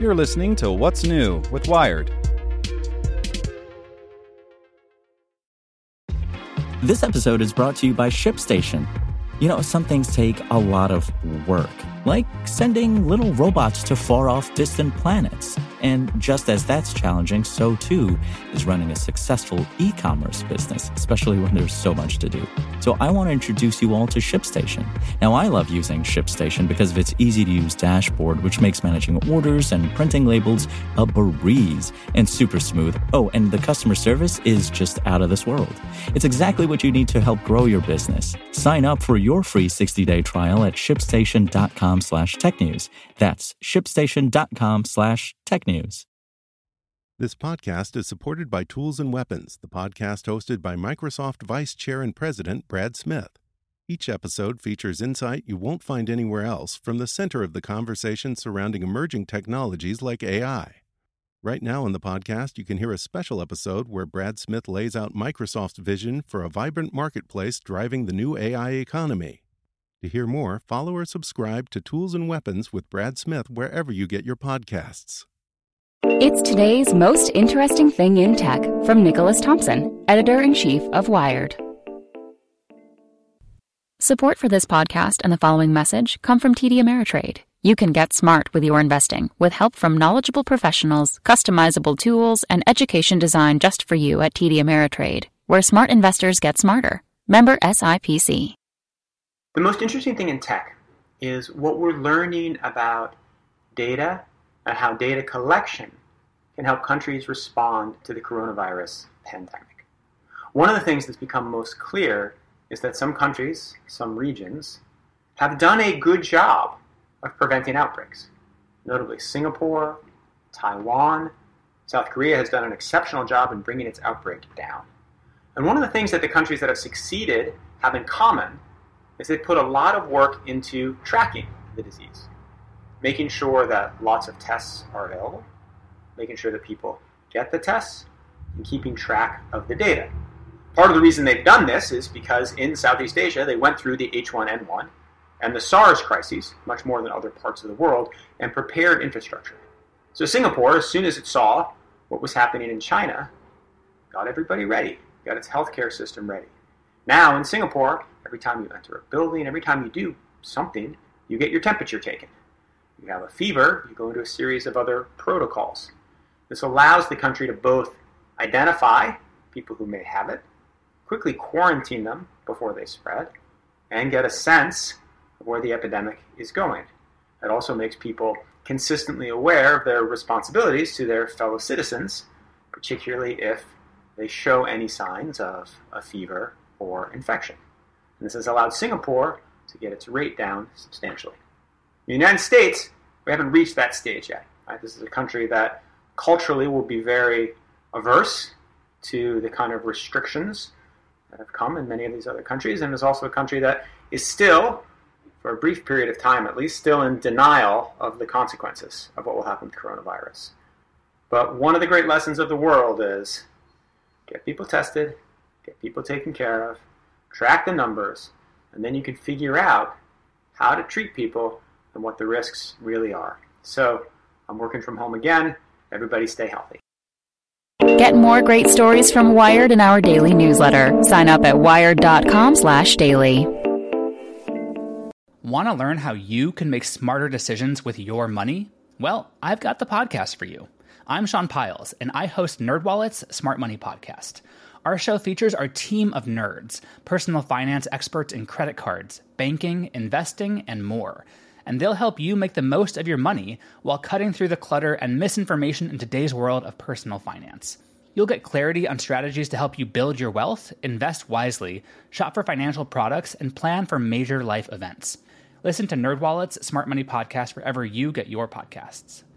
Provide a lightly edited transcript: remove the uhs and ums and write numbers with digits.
You're listening to What's New with Wired. This episode is brought to you by ShipStation. You know, some things take a lot of work, like sending little robots to far-off distant planets. And just as that's challenging, so too is running a successful e-commerce business, especially when there's so much to do. So I want to introduce you all to ShipStation. Now, I love using ShipStation because of its easy-to-use dashboard, which makes managing orders and printing labels a breeze and super smooth. Oh, and the customer service is just out of this world. It's exactly what you need to help grow your business. Sign up for your free 60-day trial at shipstation.com/technews. That's shipstation.com/technews. This podcast is supported by Tools and Weapons, the podcast hosted by Microsoft Vice Chair and President Brad Smith. Each episode features insight you won't find anywhere else from the center of the conversation surrounding emerging technologies like AI. Right now on the podcast, you can hear a special episode where Brad Smith lays out Microsoft's vision for a vibrant marketplace driving the new AI economy. To hear more, follow or subscribe to Tools and Weapons with Brad Smith wherever you get your podcasts. It's today's most interesting thing in tech from Nicholas Thompson, editor-in-chief of Wired. Support for this podcast and the following message come from TD Ameritrade. You can get smart with your investing with help from knowledgeable professionals, customizable tools, and education designed just for you at TD Ameritrade, where smart investors get smarter. Member SIPC. The most interesting thing in tech is what we're learning about data and how data collection can help countries respond to the coronavirus pandemic. One of the things that's become most clear is that some countries, some regions, have done a good job of preventing outbreaks. Notably Singapore, Taiwan, South Korea has done an exceptional job in bringing its outbreak down. And one of the things that the countries that have succeeded have in common is they put a lot of work into tracking the disease, making sure that lots of tests are available, making sure that people get the tests, and keeping track of the data. Part of the reason they've done this is because in Southeast Asia, they went through the H1N1 and the SARS crises, much more than other parts of the world, and prepared infrastructure. So Singapore, as soon as it saw what was happening in China, got everybody ready, got its healthcare system ready. Now in Singapore, every time you enter a building, every time you do something, you get your temperature taken. You have a fever, you go into a series of other protocols. This allows the country to both identify people who may have it, quickly quarantine them before they spread, and get a sense of where the epidemic is going. It also makes people consistently aware of their responsibilities to their fellow citizens, particularly if they show any signs of a fever or infection. And this has allowed Singapore to get its rate down substantially. In the United States, we haven't reached that stage yet. Right? This is a country that culturally will be very averse to the kind of restrictions that have come in many of these other countries, and is also a country that is still, for a brief period of time at least, still in denial of the consequences of what will happen with coronavirus. But one of the great lessons of the world is get people tested, get people taken care of, track the numbers, and then you can figure out how to treat people and what the risks really are. So I'm working from home again. Everybody stay healthy. Get more great stories from Wired in our daily newsletter. Sign up at wired.com/daily. Want to learn how you can make smarter decisions with your money? Well, I've got the podcast for you. I'm Sean Piles, and I host NerdWallet's Smart Money Podcast. Our show features our team of nerds, personal finance experts in credit cards, banking, investing, and more. And they'll help you make the most of your money while cutting through the clutter and misinformation in today's world of personal finance. You'll get clarity on strategies to help you build your wealth, invest wisely, shop for financial products, and plan for major life events. Listen to NerdWallet's Smart Money Podcast wherever you get your podcasts.